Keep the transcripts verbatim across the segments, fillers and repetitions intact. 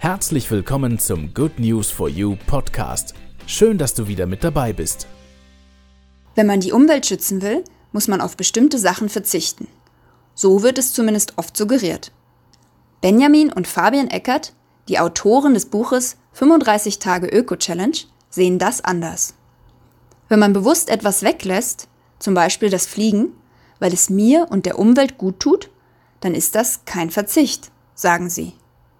Herzlich willkommen zum Good News for You Podcast. Schön, dass du wieder mit dabei bist. Wenn man die Umwelt schützen will, muss man auf bestimmte Sachen verzichten. So wird es zumindest oft suggeriert. Benjamin und Fabian Eckert, die Autoren des Buches fünfunddreißig Tage Öko-Challenge, sehen das anders. Wenn man bewusst etwas weglässt, zum Beispiel das Fliegen, weil es mir und der Umwelt gut tut, dann ist das kein Verzicht, sagen sie.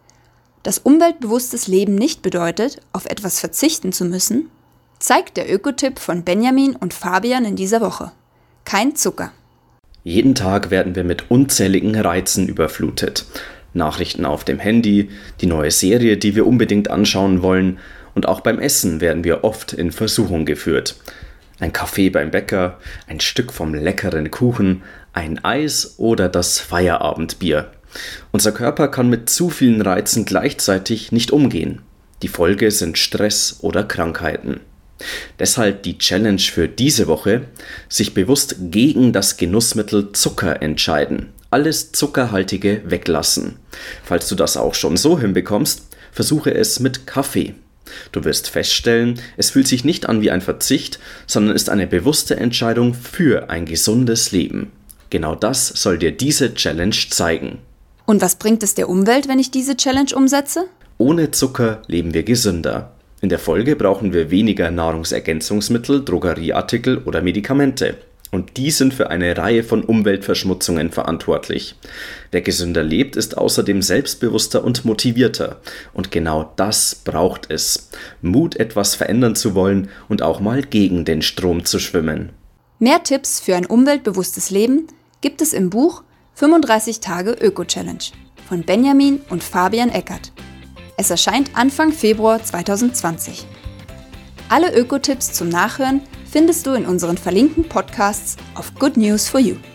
Dass umweltbewusstes Leben nicht bedeutet, auf etwas verzichten zu müssen, zeigt der Ökotipp von Benjamin und Fabian in dieser Woche. Kein Zucker. Jeden Tag werden wir mit unzähligen Reizen überflutet. Nachrichten auf dem Handy, die neue Serie, die wir unbedingt anschauen wollen, und auch beim Essen werden wir oft in Versuchung geführt. Ein Kaffee beim Bäcker, ein Stück vom leckeren Kuchen, ein Eis oder das Feierabendbier. Unser Körper kann mit zu vielen Reizen gleichzeitig nicht umgehen. Die Folge sind Stress oder Krankheiten. Deshalb die Challenge für diese Woche: sich bewusst gegen das Genussmittel Zucker entscheiden. Alles Zuckerhaltige weglassen. Falls du das auch schon so hinbekommst, versuche es mit Kaffee. Du wirst feststellen, es fühlt sich nicht an wie ein Verzicht, sondern ist eine bewusste Entscheidung für ein gesundes Leben. Genau das soll dir diese Challenge zeigen. Und was bringt es der Umwelt, wenn ich diese Challenge umsetze? Ohne Zucker leben wir gesünder. In der Folge brauchen wir weniger Nahrungsergänzungsmittel, Drogerieartikel oder Medikamente. Und die sind für eine Reihe von Umweltverschmutzungen verantwortlich. Wer gesünder lebt, ist außerdem selbstbewusster und motivierter. Und genau das braucht es. Mut, etwas verändern zu wollen und auch mal gegen den Strom zu schwimmen. Mehr Tipps für ein umweltbewusstes Leben gibt es im Buch fünfunddreißig Tage Öko-Challenge von Benjamin und Fabian Eckert. Es erscheint Anfang Februar zweitausendzwanzig. Alle Ökotipps zum Nachhören findest du in unseren verlinkten Podcasts auf Good News for You.